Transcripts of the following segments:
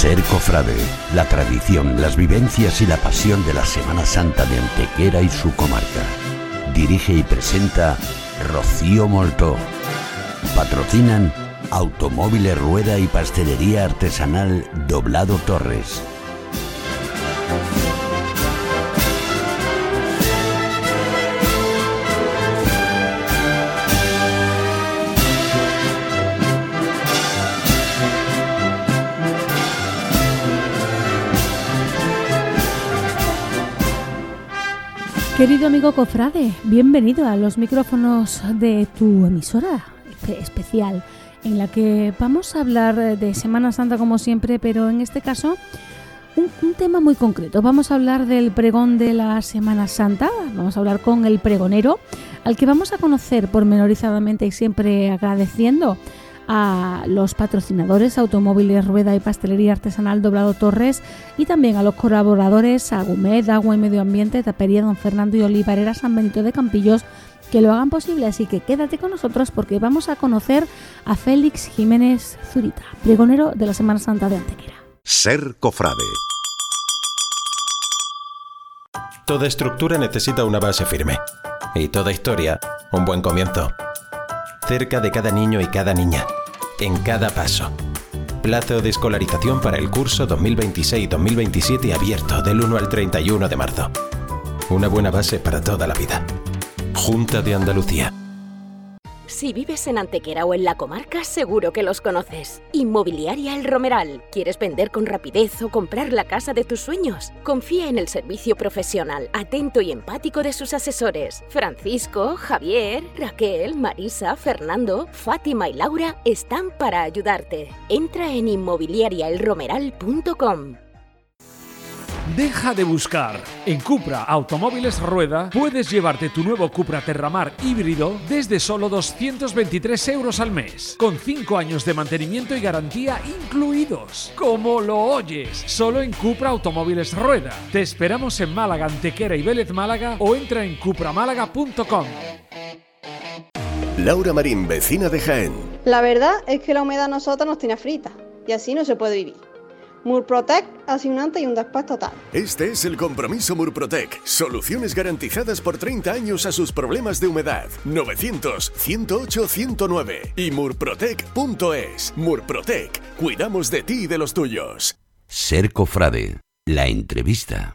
Ser cofrade, la tradición, las vivencias y la pasión de la Semana Santa de Antequera y su comarca. Dirige y presenta Rocío Moltó. Patrocinan Automóviles Rueda y Pastelería Artesanal Doblado Torres. Querido amigo cofrade, bienvenido a los micrófonos de tu emisora especial, en la que vamos a hablar de Semana Santa como siempre, pero en este caso un tema muy concreto. Vamos a hablar del pregón de la Semana Santa, vamos a hablar con el pregonero, al que vamos a conocer pormenorizadamente y siempre agradeciendo a los patrocinadores Automóviles Rueda y Pastelería Artesanal Doblado Torres y también a los colaboradores Agumed, Agua y Medio Ambiente, Tapería Don Fernando y Olivarera San Benito de Campillos, que lo hagan posible. Así que quédate con nosotros porque vamos a conocer a Félix Jiménez Zurita, pregonero de la Semana Santa de Antequera. Ser cofrade. Toda estructura necesita una base firme y toda historia un buen comienzo. Cerca de cada niño y cada niña, en cada paso. Plazo de escolarización para el curso 2026-2027 abierto del 1 al 31 de marzo. Una buena base para toda la vida. Junta de Andalucía. Si vives en Antequera o en la comarca, seguro que los conoces. Inmobiliaria El Romeral. ¿Quieres vender con rapidez o comprar la casa de tus sueños? Confía en el servicio profesional, atento y empático de sus asesores. Francisco, Javier, Raquel, Marisa, Fernando, Fátima y Laura están para ayudarte. Entra en inmobiliariaelromeral.com. Deja de buscar. En Cupra Automóviles Rueda puedes llevarte tu nuevo Cupra Terramar híbrido desde solo 223 euros al mes, con 5 años de mantenimiento y garantía incluidos. Como lo oyes, solo en Cupra Automóviles Rueda. Te esperamos en Málaga, Antequera y Vélez Málaga o entra en cupramálaga.com. Laura Marín, vecina de Jaén. La verdad es que la humedad a nosotros nos tiene frita y así no se puede vivir. Murprotec hace un antes y un después total. Este es el compromiso Murprotec. Soluciones garantizadas por 30 años a sus problemas de humedad. 900-108-109 y murprotec.es. Murprotec. Cuidamos de ti y de los tuyos. Ser cofrade, la entrevista.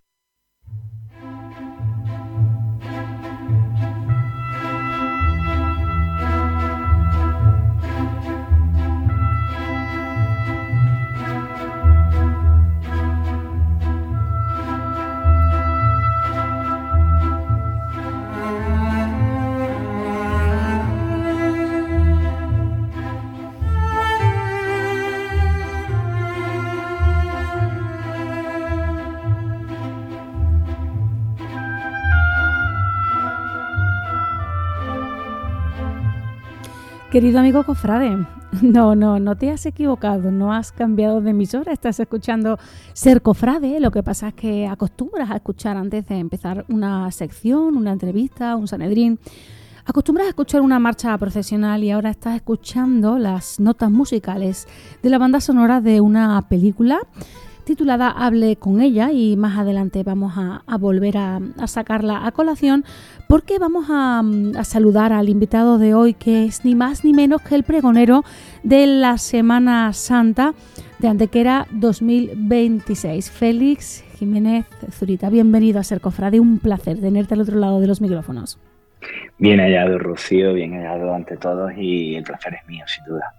Querido amigo cofrade, no te has equivocado, no has cambiado de emisora, estás escuchando Ser Cofrade. Lo que pasa es que acostumbras a escuchar antes de empezar una sección, una entrevista, un Sanedrín, acostumbras a escuchar una marcha procesional y ahora estás escuchando las notas musicales de la banda sonora de una película titulada Hable con ella, y más adelante vamos a volver a sacarla a colación porque vamos a saludar al invitado de hoy, que es ni más ni menos que el pregonero de la Semana Santa de Antequera 2026, Félix Jiménez Zurita. Bienvenido a Ser Cofrade, un placer tenerte al otro lado de los micrófonos. Bien hallado, Rocío, bien hallado ante todos, y el placer es mío, sin duda.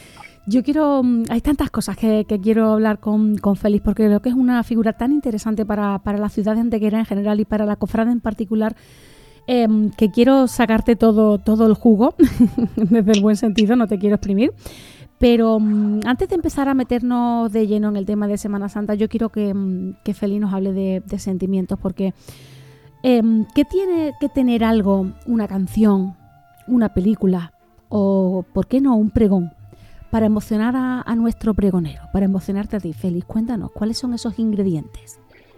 Hay tantas cosas que quiero hablar con Félix, porque creo que es una figura tan interesante para la ciudad de Antequera en general y para la cofrade en particular, que quiero sacarte todo el jugo, desde el buen sentido, no te quiero exprimir. Pero antes de empezar a meternos de lleno en el tema de Semana Santa, yo quiero que Félix nos hable de sentimientos, porque ¿qué tiene que tener algo, una canción, una película o, por qué no, un pregón, para emocionar a nuestro pregonero, para emocionarte a ti, Félix? Cuéntanos, ¿cuáles son esos ingredientes?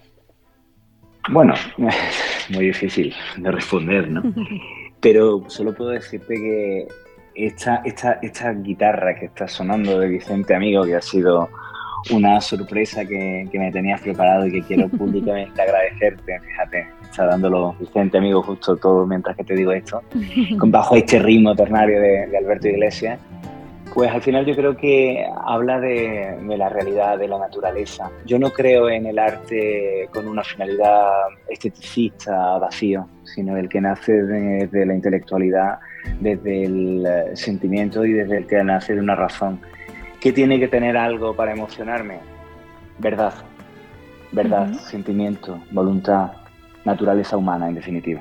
Bueno, muy difícil de responder, ¿no? Pero solo puedo decirte que esta guitarra que está sonando de Vicente Amigo, que ha sido una sorpresa que me tenías preparado y que quiero públicamente agradecerte. Fíjate, está dándolo Vicente, amigo, justo todo mientras que te digo esto, bajo este ritmo ternario de Alberto Iglesias. Pues al final yo creo que habla de la realidad, de la naturaleza. Yo no creo en el arte con una finalidad esteticista, vacío, sino el que nace desde la intelectualidad, desde el sentimiento y desde el que nace de una razón. ¿Qué tiene que tener algo para emocionarme? Verdad, sentimiento, voluntad, naturaleza humana, en definitiva.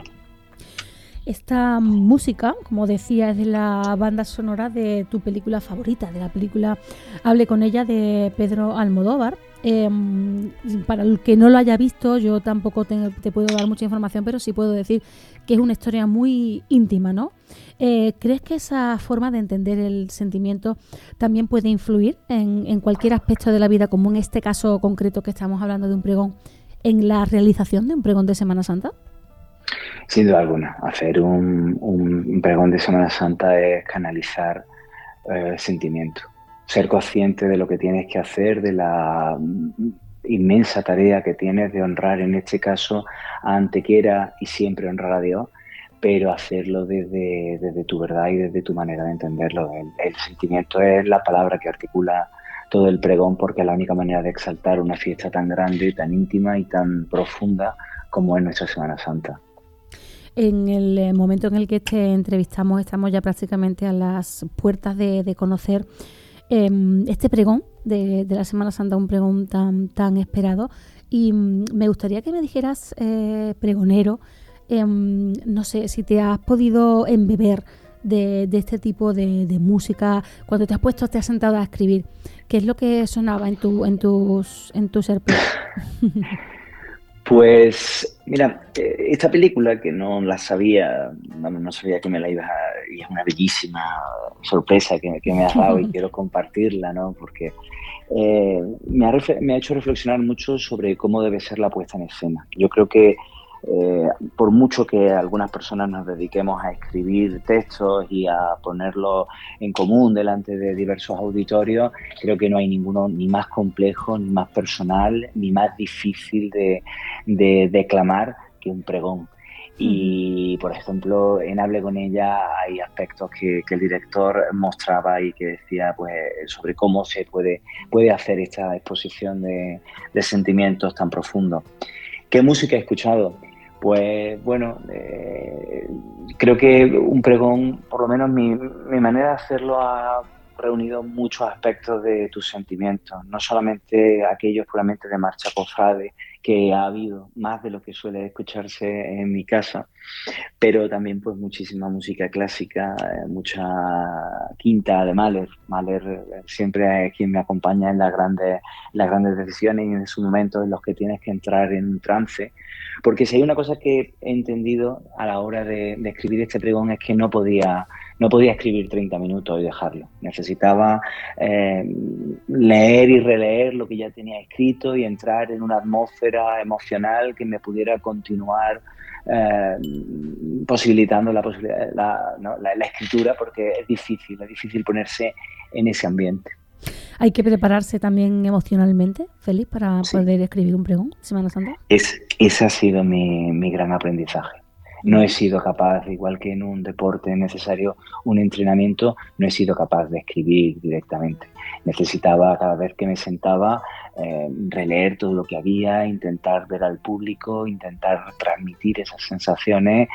Esta música, como decía, es de la banda sonora de tu película favorita, de la película Hable con ella, de Pedro Almodóvar. Para el que no lo haya visto, yo tampoco te puedo dar mucha información, pero sí puedo decir que es una historia muy íntima, ¿no? ¿Crees que esa forma de entender el sentimiento también puede influir en cualquier aspecto de la vida, como en este caso concreto que estamos hablando de un pregón, en la realización de un pregón de Semana Santa? Sin duda alguna, hacer un pregón de Semana Santa es canalizar sentimiento, ser consciente de lo que tienes que hacer, de la inmensa tarea que tienes de honrar, en este caso, a Antequera y siempre honrar a Dios, pero hacerlo desde tu verdad y desde tu manera de entenderlo. El sentimiento es la palabra que articula todo el pregón, porque es la única manera de exaltar una fiesta tan grande, tan íntima y tan profunda como es nuestra Semana Santa. En el momento en el que te entrevistamos, estamos ya prácticamente a las puertas de conocer este pregón de la Semana Santa, un pregón tan esperado. Y me gustaría que me dijeras, pregonero, no sé, si te has podido embeber de este tipo de música, cuando te has sentado a escribir, ¿qué es lo que sonaba en tu ser? Pues mira, esta película que no sabía que me la ibas a... y es una bellísima sorpresa que me has dado y quiero compartirla, ¿no? Porque me ha hecho reflexionar mucho sobre cómo debe ser la puesta en escena. Yo creo que por mucho que algunas personas nos dediquemos a escribir textos y a ponerlos en común delante de diversos auditorios, creo que no hay ninguno ni más complejo, ni más personal, ni más difícil de declamar que un pregón. Y, por ejemplo, en Hable con ella hay aspectos que el director mostraba y que decía pues sobre cómo se puede hacer esta exposición de sentimientos tan profundos. ¿Qué música he escuchado? Pues bueno, creo que un pregón, por lo menos mi manera de hacerlo, ha reunido muchos aspectos de tus sentimientos, no solamente aquellos puramente de marcha cofrade, que ha habido más de lo que suele escucharse en mi casa, pero también pues muchísima música clásica, mucha quinta de Mahler. Mahler siempre es quien me acompaña en las grandes decisiones y en esos momentos en los que tienes que entrar en un trance, porque si hay una cosa que he entendido a la hora de escribir este pregón es que no podía escribir 30 minutos y dejarlo. Necesitaba leer y releer lo que ya tenía escrito y entrar en una atmósfera emocional que me pudiera continuar posibilitando la escritura, porque es difícil ponerse en ese ambiente. ¿Hay que prepararse también emocionalmente, Félix, para poder escribir un pregón Semana Santa? Ese ha sido mi gran aprendizaje. No he sido capaz, igual que en un deporte es necesario un entrenamiento, no he sido capaz de escribir directamente. Necesitaba, cada vez que me sentaba, releer todo lo que había, intentar ver al público, intentar transmitir esas sensaciones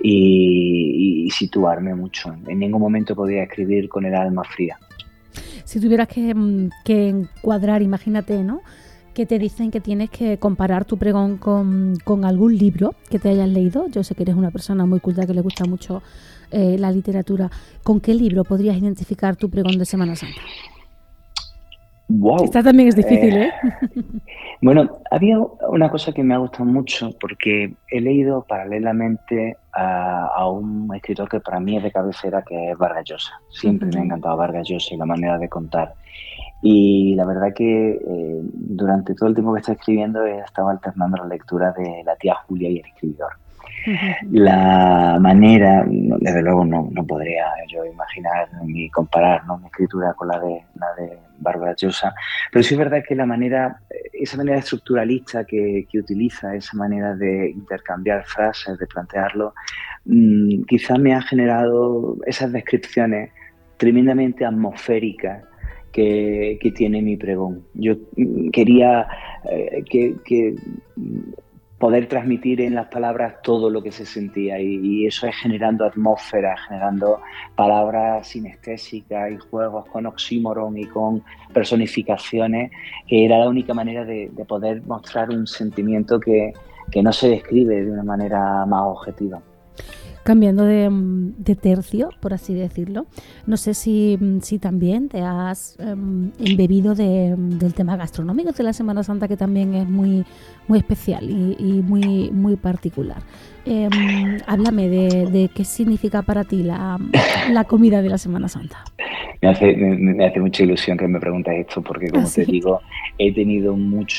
y situarme mucho. En ningún momento podía escribir con el alma fría. Si tuvieras que encuadrar, imagínate, ¿no?, que te dicen que tienes que comparar tu pregón con algún libro que te hayas leído. Yo sé que eres una persona muy culta, que le gusta mucho la literatura. ¿Con qué libro podrías identificar tu pregón de Semana Santa? Wow. Esta también es difícil, ¿eh? Bueno, había una cosa que me ha gustado mucho, porque he leído paralelamente a un escritor que para mí es de cabecera, que es Vargas Llosa. Siempre me ha encantado Vargas Llosa y la manera de contar. Y la verdad que durante todo el tiempo que estoy escribiendo he estado alternando la lectura de la tía Julia y el escribidor. La manera, desde luego no podría yo imaginar ni comparar, ¿no?, mi escritura con la de Bárbara Llosa, pero sí es verdad que esa manera estructuralista que utiliza, esa manera de intercambiar frases, de plantearlo, quizás me ha generado esas descripciones tremendamente atmosféricas que tiene mi pregón. Yo quería que poder transmitir en las palabras todo lo que se sentía y eso es generando atmósfera, generando palabras sinestésicas y juegos con oxímoron y con personificaciones, que era la única manera de poder mostrar un sentimiento que no se describe de una manera más objetiva. Cambiando de tercio, por así decirlo, no sé si también te has embebido del tema gastronómico de la Semana Santa, que también es muy, muy especial y muy, muy particular. Háblame de qué significa para ti la comida de la Semana Santa. Me hace mucha ilusión que me preguntes esto, porque como te digo, he tenido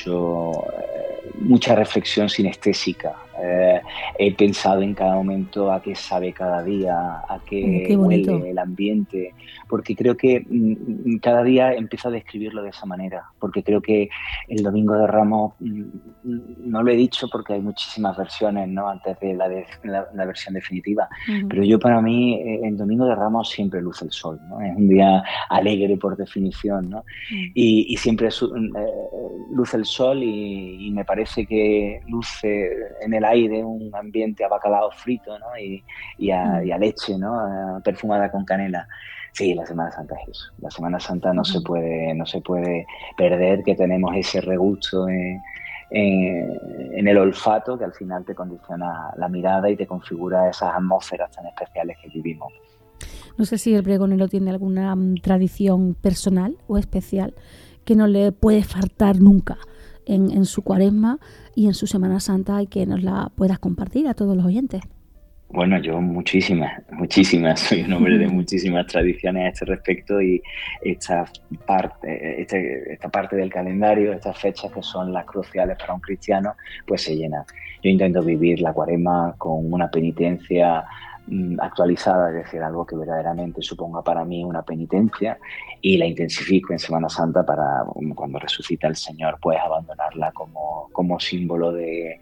mucha reflexión sinestésica. He pensado en cada momento a qué sabe cada día, a qué huele el ambiente, porque creo que cada día empiezo a describirlo de esa manera, porque creo que el Domingo de Ramos, no lo he dicho porque hay muchísimas versiones, ¿no?, antes de la versión definitiva, pero yo, para mí, el Domingo de Ramos siempre luce el sol, ¿no? Es un día alegre por definición, ¿no? Y siempre luce el sol y me parece que luce en el aire un ambiente a bacalao frito, ¿no? y a leche, ¿no?, perfumada con canela. Sí, la Semana Santa es eso. La Semana Santa no se puede perder, que tenemos ese regusto en el olfato que al final te condiciona la mirada y te configura esas atmósferas tan especiales que vivimos. No sé si el pregonero tiene alguna tradición personal o especial que no le puede faltar nunca en su Cuaresma y en su Semana Santa, y que nos la puedas compartir a todos los oyentes. Bueno, yo muchísimas. Soy un hombre de muchísimas tradiciones a este respecto, y esta parte del calendario, estas fechas que son las cruciales para un cristiano, pues se llena. Yo intento vivir la Cuaresma con una penitencia actualizada, es decir, algo que verdaderamente suponga para mí una penitencia, y la intensifico en Semana Santa para, cuando resucita el Señor, pues abandonarla como símbolo de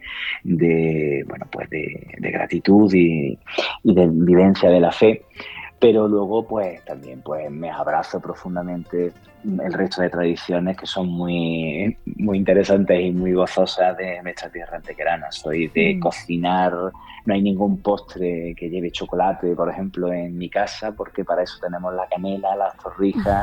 gratitud y de vivencia de la fe. Pero luego, pues también me abrazo profundamente el resto de tradiciones que son muy, muy interesantes y muy gozosas de nuestra tierra antequerana. Soy de cocinar. No hay ningún postre que lleve chocolate, por ejemplo, en mi casa, porque para eso tenemos la canela, las torrijas,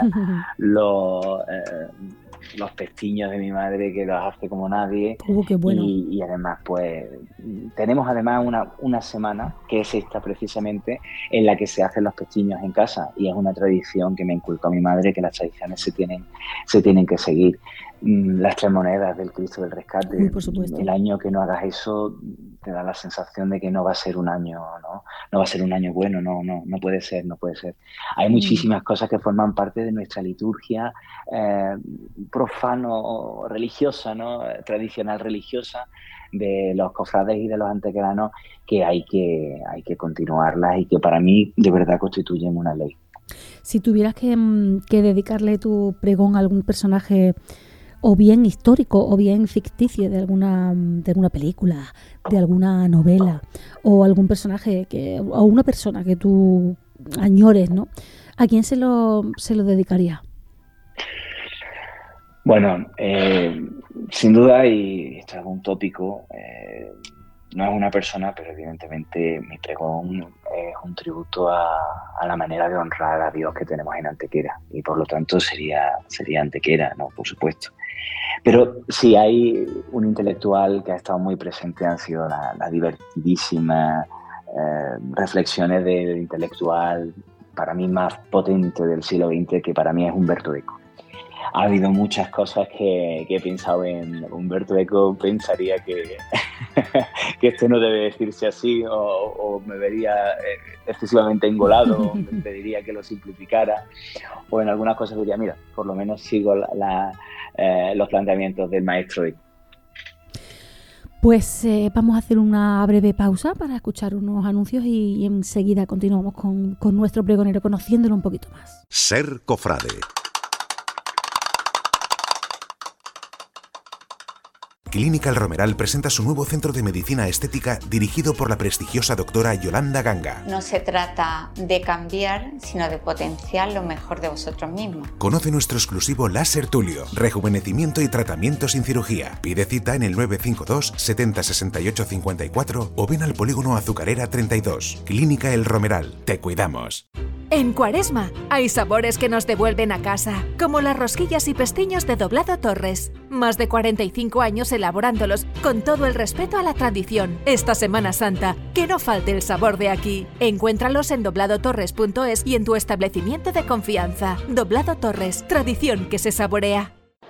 los pestiños de mi madre, que los hace como nadie. Qué bueno. Y además, pues tenemos una semana, que es esta precisamente, en la que se hacen los pestiños en casa, y es una tradición que me inculcó mi madre, que las tradiciones se tienen que seguir. Las 3 monedas del Cristo del Rescate. Sí, por supuesto. El año que no hagas eso te da la sensación de que no va a ser un año, no va a ser un año bueno, no puede ser. Hay muchísimas cosas que forman parte de nuestra liturgia profano religiosa, ¿no?, tradicional religiosa, de los cofrades y de los antequeranos, que hay que continuarlas, y que para mí de verdad constituyen una ley. Si tuvieras que dedicarle tu pregón a algún personaje, o bien histórico o bien ficticio, de alguna película, de alguna novela, o algún personaje o una persona que tú añores, ¿no?, ¿a quién se lo dedicaría? Bueno, sin duda, y esto es un tópico, no es una persona, pero evidentemente mi pregón es un tributo a la manera de honrar a Dios que tenemos en Antequera, y por lo tanto sería Antequera, ¿no?, por supuesto. Pero si hay un intelectual que ha estado muy presente, han sido las divertidísimas reflexiones del intelectual para mí más potente del siglo XX, que para mí es Umberto Eco. Ha habido muchas cosas que he pensado en Umberto Eco. Pensaría que esto no debe decirse así, o me vería excesivamente engolado, o me pediría que lo simplificara, o en algunas cosas diría, mira, por lo menos sigo los planteamientos del maestro Eco. Pues vamos a hacer una breve pausa para escuchar unos anuncios, y enseguida continuamos con nuestro pregonero, conociéndolo un poquito más. Ser cofrade. Clínica El Romeral presenta su nuevo centro de medicina estética dirigido por la prestigiosa doctora Yolanda Ganga. No se trata de cambiar, sino de potenciar lo mejor de vosotros mismos. Conoce nuestro exclusivo láser Tulio, rejuvenecimiento y tratamiento sin cirugía. Pide cita en el 952 70 68 54 o ven al Polígono Azucarera 32. Clínica El Romeral. Te cuidamos. En Cuaresma hay sabores que nos devuelven a casa, como las rosquillas y pestiños de Doblado Torres. Más de 45 años elaborándolos con todo el respeto a la tradición. Esta Semana Santa, que no falte el sabor de aquí. Encuéntralos en dobladotorres.es y en tu establecimiento de confianza. Doblado Torres, tradición que se saborea.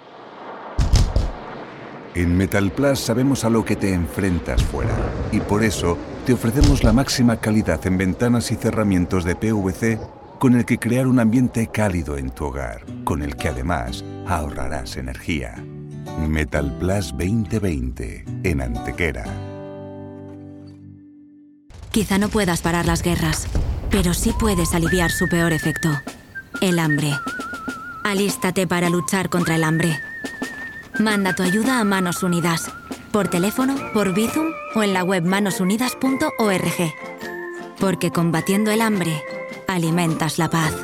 En Metal Plus sabemos a lo que te enfrentas fuera y por eso te ofrecemos la máxima calidad en ventanas y cerramientos de PVC con el que crear un ambiente cálido en tu hogar, con el que además ahorrarás energía. Metal Plus 2020 en Antequera. Quizá no puedas parar las guerras, pero sí puedes aliviar su peor efecto, el hambre. Alístate para luchar contra el hambre. Manda tu ayuda a Manos Unidas, por teléfono, por Bizum o en la web manosunidas.org. Porque combatiendo el hambre, alimentas la paz.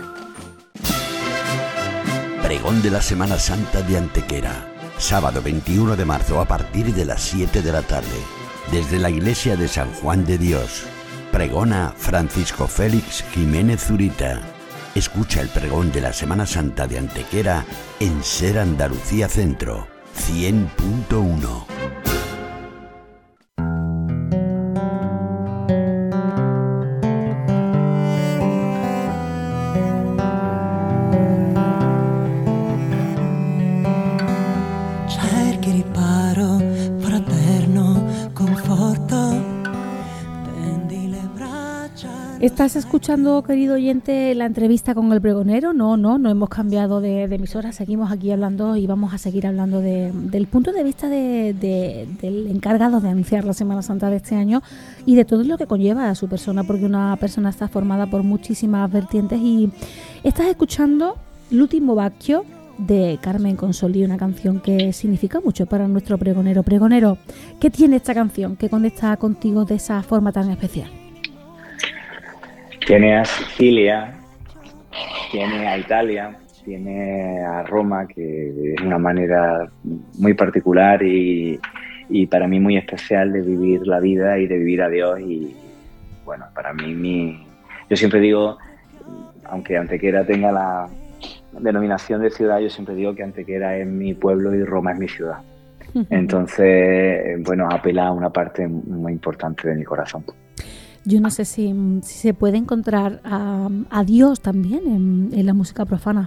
Pregón de la Semana Santa de Antequera. Sábado 21 de marzo a partir de las 7 de la tarde. Desde la Iglesia de San Juan de Dios. Pregona Francisco Félix Jiménez Zurita. Escucha el pregón de la Semana Santa de Antequera en Ser Andalucía Centro 100.1. Cerchi riparo, fraterno, conforto. ¿Estás escuchando, querido oyente, la entrevista con el pregonero? No hemos cambiado de emisora, seguimos aquí hablando y vamos a seguir hablando del punto de vista del encargado de anunciar la Semana Santa de este año y de todo lo que conlleva a su persona, porque una persona está formada por muchísimas vertientes. Y estás escuchando L'ultimo Bacchio de Carmen Consoli, una canción que significa mucho para nuestro pregonero. Pregonero, ¿qué tiene esta canción que conecta contigo de esa forma tan especial? Tiene a Sicilia, tiene a Italia, tiene a Roma, que es una manera muy particular y para mí muy especial de vivir la vida y de vivir a Dios. Y bueno, para mí, yo siempre digo, aunque Antequera tenga la denominación de ciudad, yo siempre digo que Antequera es mi pueblo y Roma es mi ciudad. Entonces, bueno, apela a una parte muy importante de mi corazón. Yo no sé si se puede encontrar a Dios también en la música profana.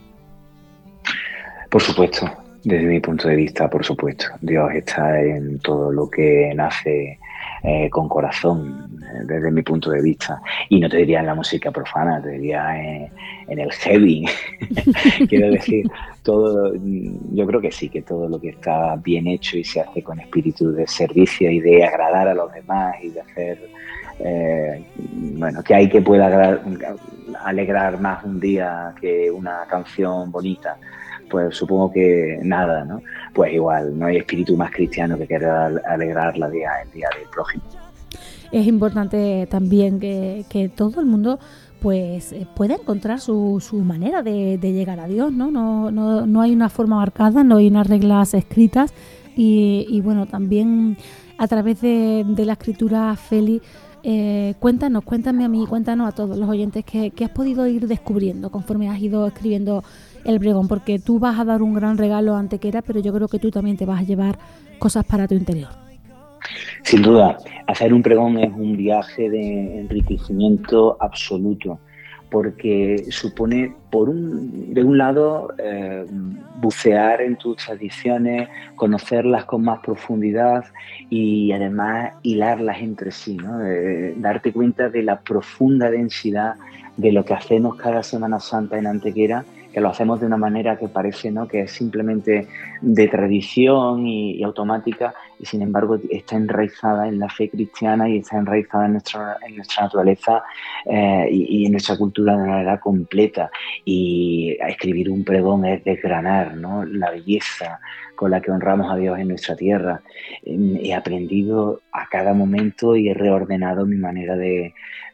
Por supuesto, desde mi punto de vista, por supuesto. Dios está en todo lo que nace con corazón, desde mi punto de vista. Y no te diría en la música profana, te diría en el heavy. Quiero decir, todo. Yo creo que sí, que todo lo que está bien hecho y se hace con espíritu de servicio y de agradar a los demás y de hacer... bueno, que hay que pueda alegrar más un día que una canción bonita, pues supongo que nada, ¿no? Pues igual, no hay espíritu más cristiano que querer alegrar el día del prójimo. Es importante también que todo el mundo pues pueda encontrar su manera de llegar a Dios, ¿no? No hay una forma marcada, no hay unas reglas escritas y bueno, también a través de la escritura, Feli, cuéntame a mí, cuéntanos a todos los oyentes que has podido ir descubriendo conforme has ido escribiendo el pregón, porque tú vas a dar un gran regalo a Antequera, pero yo creo que tú también te vas a llevar cosas para tu interior. Sin duda, hacer un pregón es un viaje de enriquecimiento absoluto, porque supone, de un lado, bucear en tus tradiciones, conocerlas con más profundidad y además hilarlas entre sí, ¿no? Darte cuenta de la profunda densidad de lo que hacemos cada Semana Santa en Antequera, lo hacemos de una manera que parece, ¿no?, que es simplemente de tradición y automática, y sin embargo está enraizada en la fe cristiana y está enraizada en nuestra naturaleza y en nuestra cultura de una manera completa. Y escribir un pregón es desgranar, ¿no?, la belleza con la que honramos a Dios en nuestra tierra. He aprendido a cada momento y he reordenado mi manera de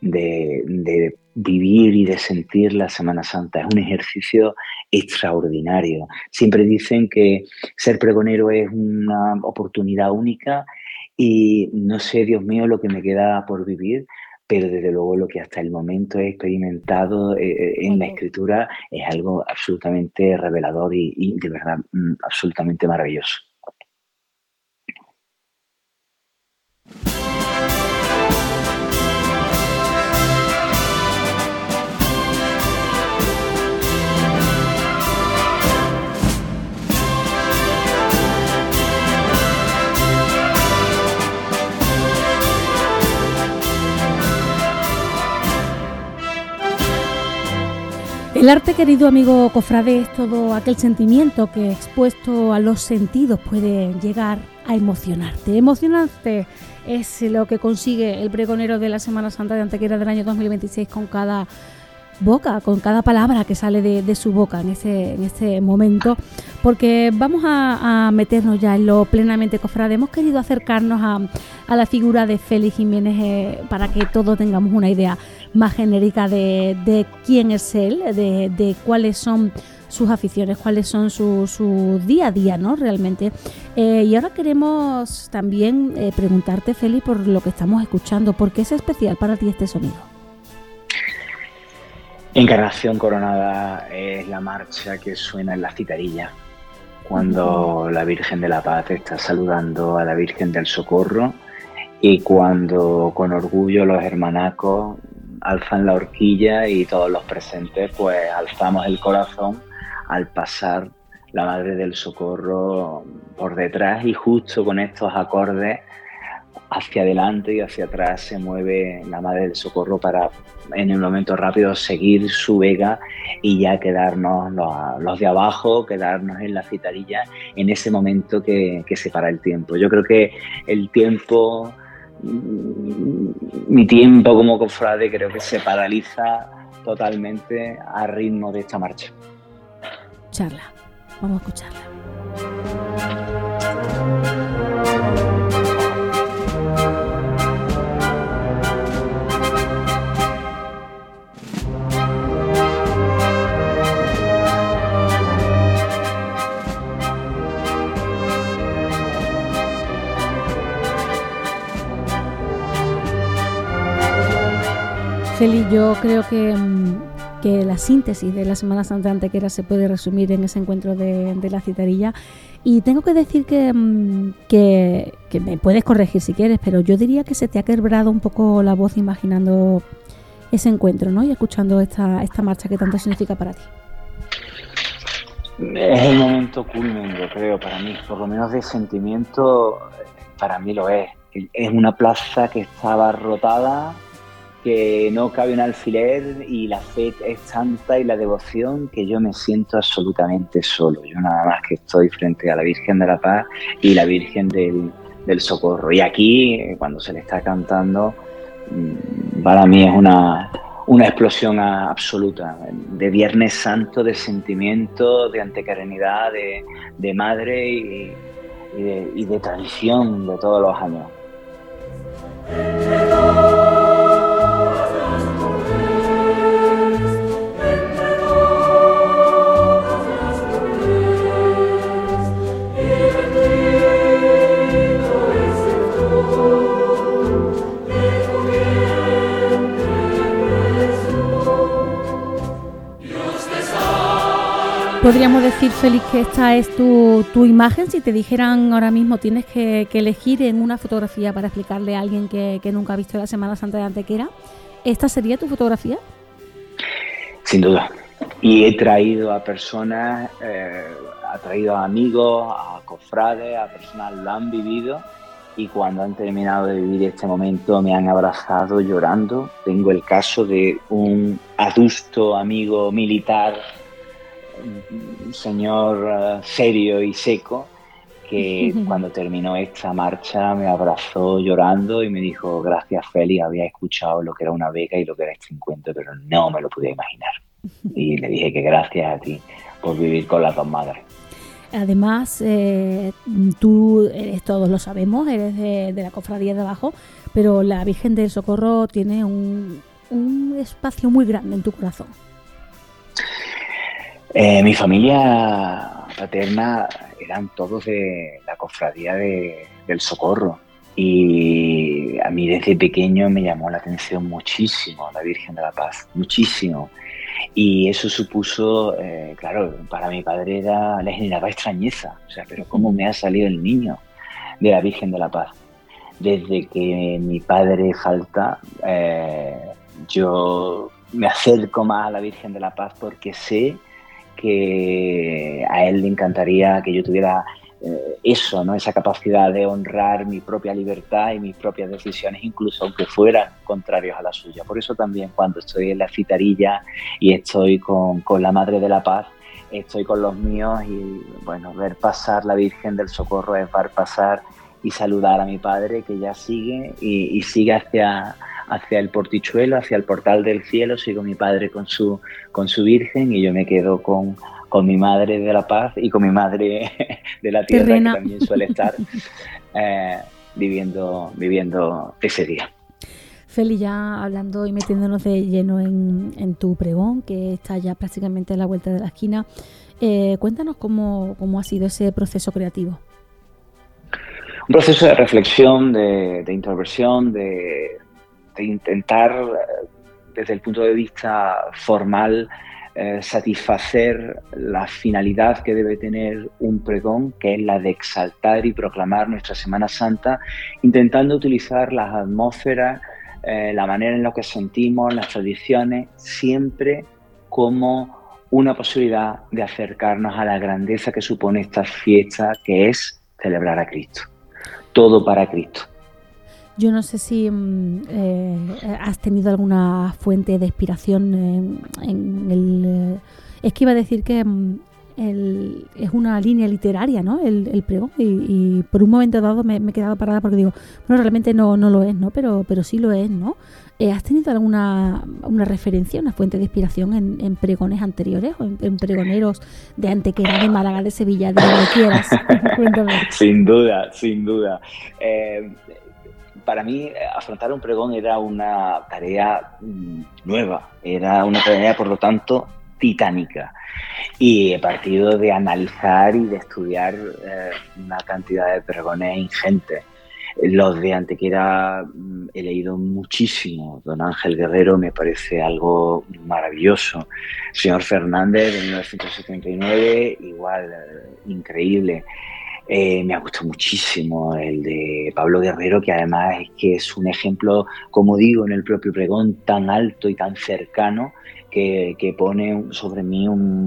vivir y de sentir la Semana Santa. Es un ejercicio extraordinario. Siempre dicen que ser pregonero es una oportunidad única y no sé, Dios mío, lo que me queda por vivir, pero desde luego lo que hasta el momento he experimentado en la escritura es algo absolutamente revelador y de verdad absolutamente maravilloso. El arte, querido amigo cofrade, es todo aquel sentimiento que, expuesto a los sentidos, puede llegar a emocionarte. Emocionarte es lo que consigue el pregonero de la Semana Santa de Antequera del año 2026 con cada boca, con cada palabra que sale de su boca en ese momento, porque vamos a meternos ya en lo plenamente cofrade. Hemos querido acercarnos a la figura de Félix Jiménez para que todos tengamos una idea más genérica de quién es él, de cuáles son sus aficiones, cuáles son su día a día, ¿no?, realmente. Y ahora queremos también preguntarte, Félix, por lo que estamos escuchando. ¿Por qué es especial para ti este sonido? Encarnación Coronada es la marcha que suena en la citarilla cuando la Virgen de la Paz está saludando a la Virgen del Socorro y cuando con orgullo los hermanacos alzan la horquilla y todos los presentes pues alzamos el corazón al pasar la Madre del Socorro por detrás, y justo con estos acordes hacia adelante y hacia atrás se mueve la Madre del Socorro para en un momento rápido seguir su vega y ya quedarnos los de abajo, quedarnos en la citarilla en ese momento que separa el tiempo. Yo creo que el tiempo, mi tiempo como cofrade, creo que se paraliza totalmente al ritmo de esta marcha. Charla, vamos a escucharla. Félix, yo creo que la síntesis de la Semana Santa de Antequera se puede resumir en ese encuentro de la citarilla, y tengo que decir que me puedes corregir si quieres, pero yo diría que se te ha quebrado un poco la voz imaginando ese encuentro, ¿no?, y escuchando esta marcha que tanto significa para ti. Es el momento culmen, yo creo, para mí, por lo menos de sentimiento, para mí lo es. Es una plaza que está abarrotada, que no cabe un alfiler, y la fe es tanta y la devoción que yo me siento absolutamente solo. Yo nada más que estoy frente a la Virgen de la Paz y la Virgen del Socorro. Y aquí, cuando se le está cantando, para mí es una explosión absoluta de Viernes Santo, de sentimiento, de antequerenidad, de madre y de tradición de todos los años. Podríamos decir, Félix, que esta es tu imagen. Si te dijeran ahora mismo tienes que elegir en una fotografía para explicarle a alguien que nunca ha visto la Semana Santa de Antequera, ¿esta sería tu fotografía? Sin duda. Y he traído a personas, he traído a amigos, a cofrades, a personas que lo han vivido, y cuando han terminado de vivir este momento me han abrazado llorando. Tengo el caso de un adusto amigo militar un señor serio y seco, que cuando terminó esta marcha me abrazó llorando y me dijo: gracias, Félix, había escuchado lo que era una beca y lo que era este encuentro, pero no me lo podía imaginar. Y le dije que gracias a ti por vivir con las dos madres. Además, tú eres, todos lo sabemos, eres de la Cofradía de Abajo, pero la Virgen del Socorro tiene un espacio muy grande en tu corazón. Mi familia paterna eran todos de la Cofradía del Socorro, y a mí desde pequeño me llamó la atención muchísimo la Virgen de la Paz, muchísimo. Y eso supuso, claro, para mi padre le generaba extrañeza. O sea, pero ¿cómo me ha salido el niño de la Virgen de la Paz? Desde que mi padre falta, yo me acerco más a la Virgen de la Paz porque sé que a él le encantaría que yo tuviera eso, ¿no? Esa capacidad de honrar mi propia libertad y mis propias decisiones, incluso aunque fueran contrarios a la suya. Por eso también cuando estoy en la citarilla y estoy con la Madre de la Paz, estoy con los míos, y bueno, ver pasar la Virgen del Socorro es ver pasar y saludar a mi padre, que ya sigue y sigue hacia el portichuelo, hacia el portal del cielo. Sigo mi padre con su Virgen, y yo me quedo con mi Madre de la Paz y con mi Madre de la Tierra, terrena, que también suele estar viviendo ese día. Feli, ya hablando y metiéndonos de lleno en tu pregón, que está ya prácticamente a la vuelta de la esquina, cuéntanos cómo ha sido ese proceso creativo. Un proceso de reflexión, de introversión, de intentar, desde el punto de vista formal, satisfacer la finalidad que debe tener un pregón, que es la de exaltar y proclamar nuestra Semana Santa, intentando utilizar las atmósferas, la manera en la que sentimos, las tradiciones, siempre como una posibilidad de acercarnos a la grandeza que supone esta fiesta, que es celebrar a Cristo. Todo para Cristo. Yo no sé si has tenido alguna fuente de inspiración es que iba a decir que es una línea literaria, ¿no? El pregón, y por un momento dado me he quedado parada porque digo, bueno, realmente no lo es, ¿no? Pero sí lo es, ¿no? ¿Has tenido alguna referencia, una fuente de inspiración en pregones anteriores o en pregoneros de Antequera, de Málaga, de Sevilla, de donde quieras? Cuéntame. Sin duda. Para mí, afrontar un pregón era una tarea nueva, era una tarea, por lo tanto, titánica. Y he partido de analizar y de estudiar una cantidad de pregones ingentes. Los de Antequera he leído muchísimo. Don Ángel Guerrero me parece algo maravilloso. Señor Fernández, de 1979, igual, increíble. Me ha gustado muchísimo el de Pablo Guerrero, que además es que es un ejemplo, como digo, en el propio pregón, tan alto y tan cercano, que pone sobre mí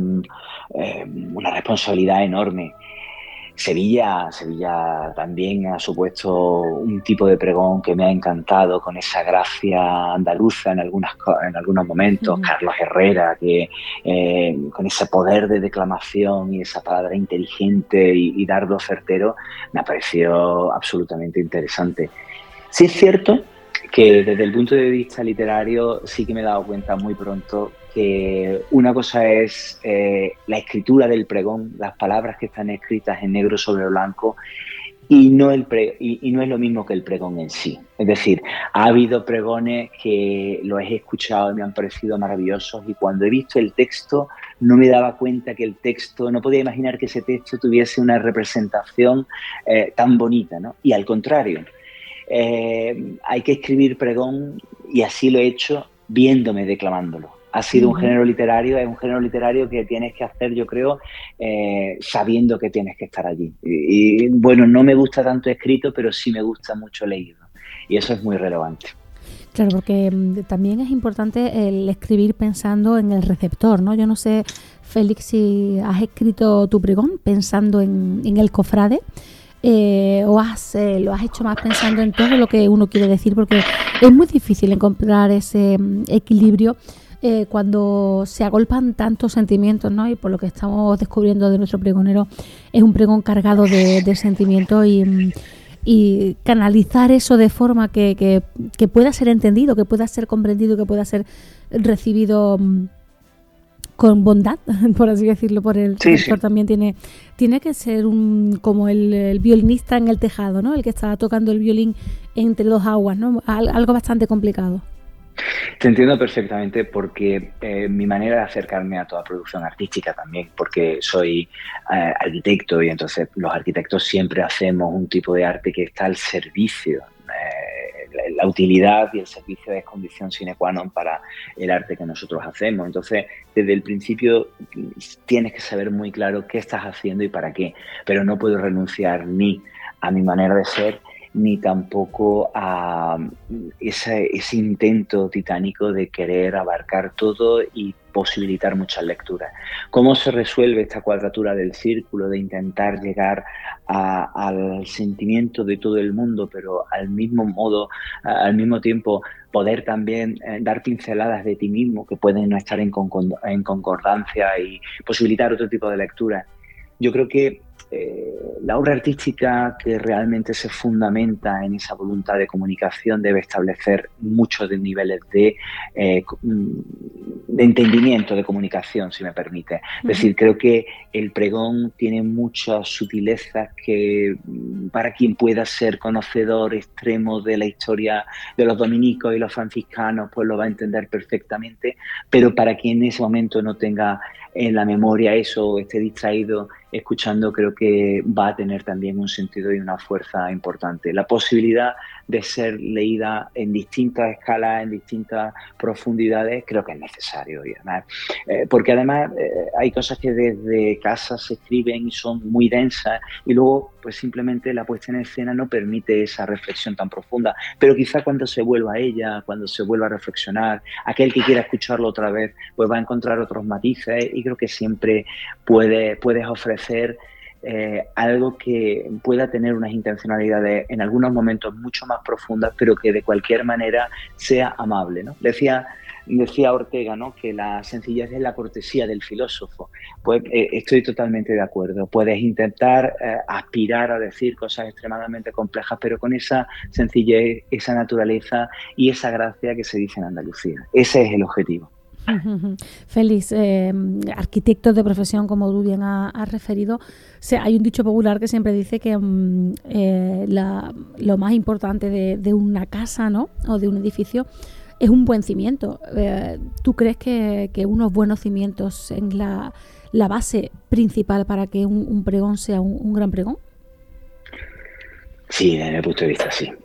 una responsabilidad enorme. Sevilla también ha supuesto un tipo de pregón que me ha encantado, con esa gracia andaluza en algunos momentos. Carlos Herrera, que con ese poder de declamación y esa palabra inteligente y dardo certero, me ha parecido absolutamente interesante. Sí es cierto que desde el punto de vista literario sí que me he dado cuenta muy pronto que una cosa es la escritura del pregón, las palabras que están escritas en negro sobre blanco, y no es lo mismo que el pregón en sí. Es decir, ha habido pregones que los he escuchado y me han parecido maravillosos, y cuando he visto el texto no me daba cuenta que el texto, no podía imaginar que ese texto tuviese una representación tan bonita, ¿no? Y al contrario, hay que escribir pregón, y así lo he hecho viéndome declamándolo. Ha sido un género literario, es un género literario que tienes que hacer, yo creo, sabiendo que tienes que estar allí. Y bueno, no me gusta tanto escrito, pero sí me gusta mucho leído. Y eso es muy relevante. Claro, porque también es importante el escribir pensando en el receptor, ¿no? Yo no sé, Félix, si has escrito tu pregón pensando en el cofrade, o lo has hecho más pensando en todo lo que uno quiere decir, porque es muy difícil encontrar ese equilibrio cuando se agolpan tantos sentimientos, ¿no? Y por lo que estamos descubriendo de nuestro pregonero, es un pregón cargado de sentimientos y canalizar eso de forma que pueda ser entendido, que pueda ser comprendido, que pueda ser recibido con bondad, por así decirlo, por el director. También tiene que ser como el violinista en el tejado, ¿no? El que está tocando el violín entre dos aguas, ¿no? Algo bastante complicado. Te entiendo perfectamente, porque mi manera de acercarme a toda producción artística también, porque soy arquitecto, y entonces los arquitectos siempre hacemos un tipo de arte que está al servicio. La utilidad y el servicio es condición sine qua non para el arte que nosotros hacemos. Entonces, desde el principio tienes que saber muy claro qué estás haciendo y para qué, pero no puedo renunciar ni a mi manera de ser, ni tampoco a ese intento titánico de querer abarcar todo y posibilitar muchas lecturas. ¿Cómo se resuelve esta cuadratura del círculo de intentar llegar al sentimiento de todo el mundo, pero al mismo tiempo poder también dar pinceladas de ti mismo que pueden no estar en concordancia y posibilitar otro tipo de lectura? Yo creo que la obra artística que realmente se fundamenta en esa voluntad de comunicación debe establecer muchos niveles de entendimiento de comunicación, si me permite. Es decir, creo que el pregón tiene muchas sutilezas que para quien pueda ser conocedor extremo de la historia de los dominicos y los franciscanos, pues lo va a entender perfectamente, pero para quien en ese momento no tenga en la memoria eso o esté distraído escuchando, creo que va a tener también un sentido y una fuerza importante. La posibilidad de ser leída en distintas escalas, en distintas profundidades, creo que es necesario. Y además, porque además hay cosas que desde casa se escriben y son muy densas, y luego pues simplemente la puesta en escena no permite esa reflexión tan profunda. Pero quizá cuando se vuelva a ella, cuando se vuelva a reflexionar, aquel que quiera escucharlo otra vez, pues va a encontrar otros matices, y creo que siempre puedes ofrecer algo que pueda tener unas intencionalidades en algunos momentos mucho más profundas, pero que de cualquier manera sea amable, ¿no? Decía Ortega, ¿no?, que la sencillez es la cortesía del filósofo. Pues estoy totalmente de acuerdo. Puedes intentar aspirar a decir cosas extremadamente complejas, pero con esa sencillez, esa naturaleza y esa gracia que se dice en Andalucía. Ese es el objetivo. Félix, arquitecto de profesión, como tú bien has referido, hay un dicho popular que siempre dice que lo más importante de una casa, ¿no?, o de un edificio es un buen cimiento. ¿Tú crees que unos buenos cimientos en la base principal para que un pregón sea un gran pregón? Sí, desde mi punto de vista sí.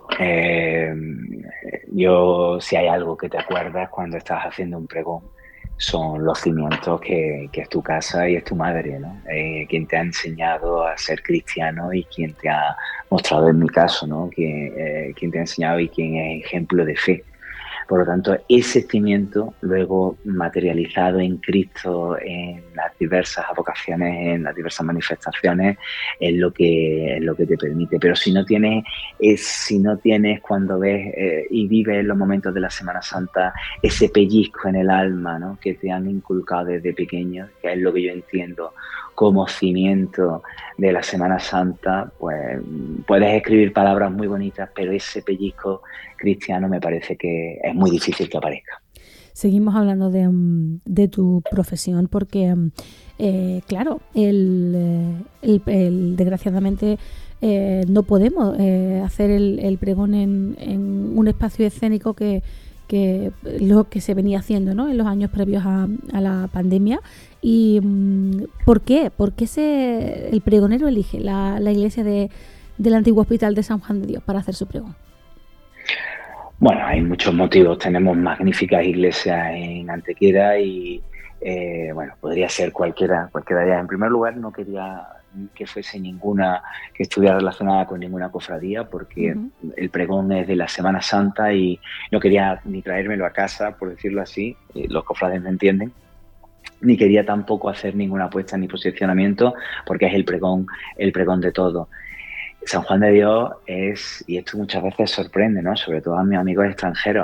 Yo, si hay algo que te acuerdas cuando estás haciendo un pregón, son los cimientos que es tu casa y es tu madre, ¿no? Quien te ha enseñado a ser cristiano y quien te ha mostrado, en mi caso, ¿no?, quien te ha enseñado y quien es ejemplo de fe. Por lo tanto, ese cimiento luego materializado en Cristo en las diversas vocaciones, en las diversas manifestaciones, es lo que te permite. Pero si no tienes cuando ves y vives los momentos de la Semana Santa, ese pellizco en el alma, ¿no?, que te han inculcado desde pequeño, que es lo que yo entiendo como cimiento de la Semana Santa, pues puedes escribir palabras muy bonitas, pero ese pellizco cristiano me parece que es muy difícil que aparezca. Seguimos hablando de tu profesión porque, claro, desgraciadamente no podemos hacer el pregón en un espacio escénico que lo que se venía haciendo, ¿no?, en los años previos a la pandemia. ¿Y por qué? ¿Por qué el pregonero elige la iglesia del antiguo hospital de San Juan de Dios para hacer su pregón? Bueno, hay muchos motivos. Tenemos magníficas iglesias en Antequera y, bueno, podría ser cualquiera de ellas. En primer lugar, no quería que fuese ninguna que estuviera relacionada con ninguna cofradía, porque el pregón es de la Semana Santa y no quería ni traérmelo a casa, por decirlo así, los cofrades me entienden, ni quería tampoco hacer ninguna apuesta ni posicionamiento, porque es el pregón de todo. San Juan de Dios es, y esto muchas veces sorprende, ¿no?, sobre todo a mis amigos extranjeros,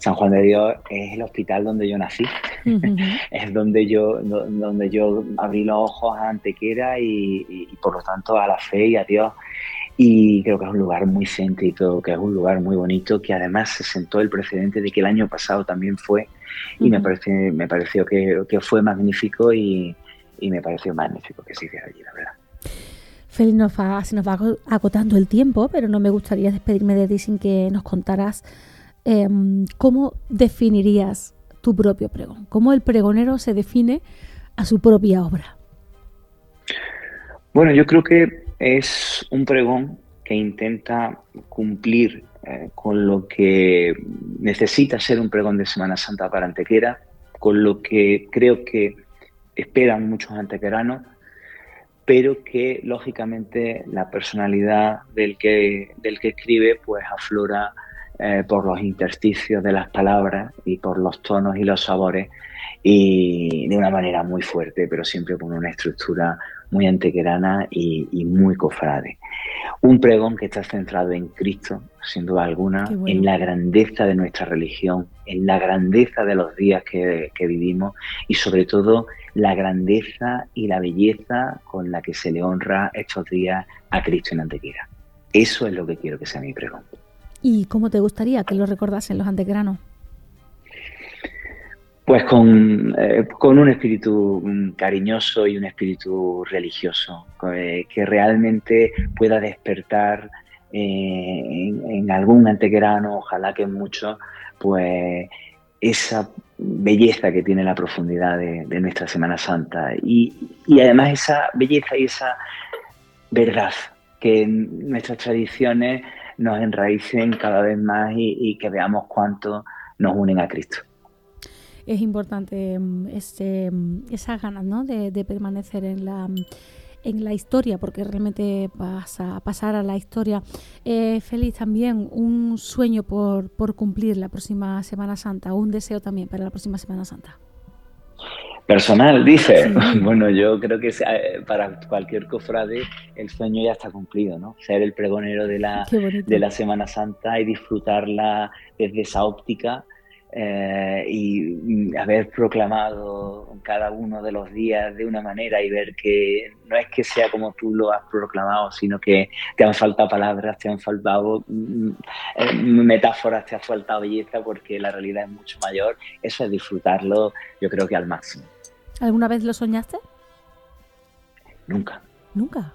San Juan de Dios es el hospital donde yo nací. Es donde yo abrí los ojos a Antequera y por lo tanto a la fe y a Dios. Y creo que es un lugar muy céntrico, que es un lugar muy bonito, que además se sentó el precedente de que el año pasado también fue, y me pareció que fue magnífico y me pareció magnífico que se hiciera allí, la verdad. Félix, se nos va agotando el tiempo, pero no me gustaría despedirme de ti sin que nos contaras cómo definirías tu propio pregón, cómo el pregonero se define a su propia obra. Bueno, yo creo que es un pregón que intenta cumplir con lo que necesita ser un pregón de Semana Santa para Antequera, con lo que creo que esperan muchos antequeranos, pero que lógicamente la personalidad del que escribe pues aflora por los intersticios de las palabras y por los tonos y los sabores, y de una manera muy fuerte, pero siempre con una estructura muy antequerana y muy cofrade. Un pregón que está centrado en Cristo, sin duda alguna, bueno, en la grandeza de nuestra religión, en la grandeza de los días que vivimos y sobre todo la grandeza y la belleza con la que se le honra estos días a Cristo en Antequera. Eso es lo que quiero que sea mi pregón. ¿Y cómo te gustaría que lo recordasen los antequeranos? Pues con un espíritu cariñoso y un espíritu religioso, que realmente pueda despertar en algún antequerano, ojalá que en muchos, pues esa belleza que tiene la profundidad de nuestra Semana Santa y además esa belleza y esa verdad que en nuestras tradiciones nos enraícen cada vez más y que veamos cuánto nos unen a Cristo. Es importante esas ganas, ¿no?, de permanecer en la historia, porque realmente pasar a la historia. Félix, también un sueño por cumplir la próxima Semana Santa, un deseo también para la próxima Semana Santa. Personal, dice. Sí. Bueno, yo creo que para cualquier cofrade el sueño ya está cumplido, ¿no? Ser el pregonero de la Semana Santa y disfrutarla desde esa óptica. Y haber proclamado cada uno de los días de una manera y ver que no es que sea como tú lo has proclamado, sino que te han faltado palabras, te han faltado metáforas, te ha faltado belleza, porque la realidad es mucho mayor. Eso es disfrutarlo, yo creo que al máximo. ¿Alguna vez lo soñaste? Nunca. ¿Nunca?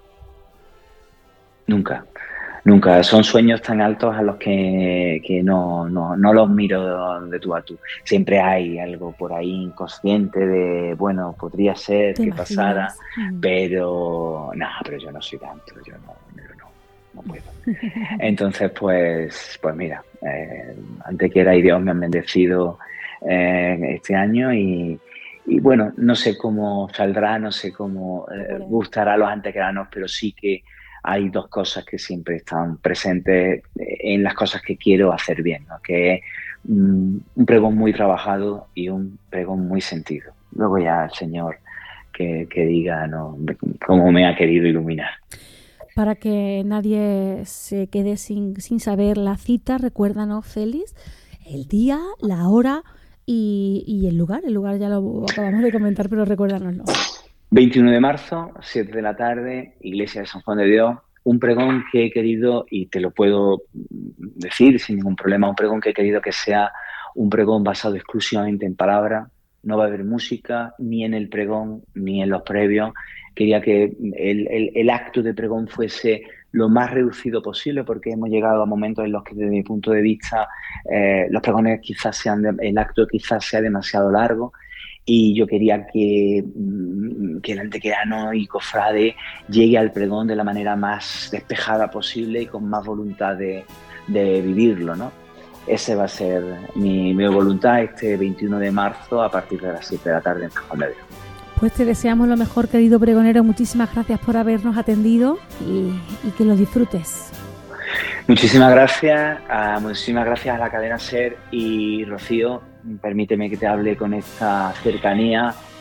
Nunca. Nunca. Son sueños tan altos a los que no los miro de tú a tú. Siempre hay algo por ahí inconsciente de, bueno, podría ser que pasara, pero yo no soy tanto, yo no puedo. Entonces, pues mira, Antequera y Dios me han bendecido este año y bueno, no sé cómo saldrá, no sé cómo gustará a los antequeranos, pero sí que hay dos cosas que siempre están presentes en las cosas que quiero hacer bien, ¿no? Que es un pregón muy trabajado y un pregón muy sentido. Luego ya el Señor que diga, ¿no?, cómo me ha querido iluminar. Para que nadie se quede sin saber la cita, recuérdanos, Félix, el día, la hora y el lugar. El lugar ya lo acabamos de comentar, pero recuérdanoslo. 21 de marzo, 7 de la tarde, Iglesia de San Juan de Dios. Un pregón que he querido, y te lo puedo decir sin ningún problema, un pregón que he querido que sea un pregón basado exclusivamente en palabra. No va a haber música ni en el pregón ni en los previos. Quería que el acto de pregón fuese lo más reducido posible, porque hemos llegado a momentos en los que, desde mi punto de vista, los pregones el acto quizás sea demasiado largo. Y yo quería que el antequerano y cofrade llegue al pregón de la manera más despejada posible y con más voluntad de vivirlo, ¿no? Ese va a ser mi voluntad este 21 de marzo a partir de las 7 de la tarde en San Juan de Dios. Pues te deseamos lo mejor, querido pregonero. Muchísimas gracias por habernos atendido y que lo disfrutes. Muchísimas gracias a la cadena SER y Rocío. Permíteme que te hable con esta cercanía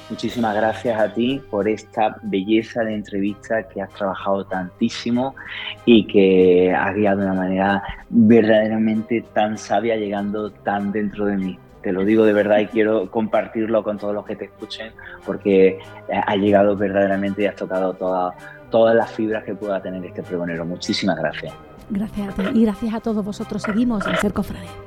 muchísimas gracias a ti por esta belleza de entrevista que has trabajado tantísimo y que has guiado de una manera verdaderamente tan sabia, llegando tan dentro de mí. Te lo digo de verdad y quiero compartirlo con todos los que te escuchen, porque has llegado verdaderamente y has tocado todas las fibras que pueda tener este pregonero. Muchísimas gracias. Gracias a ti y gracias a todos vosotros. Seguimos en Ser Cofrade.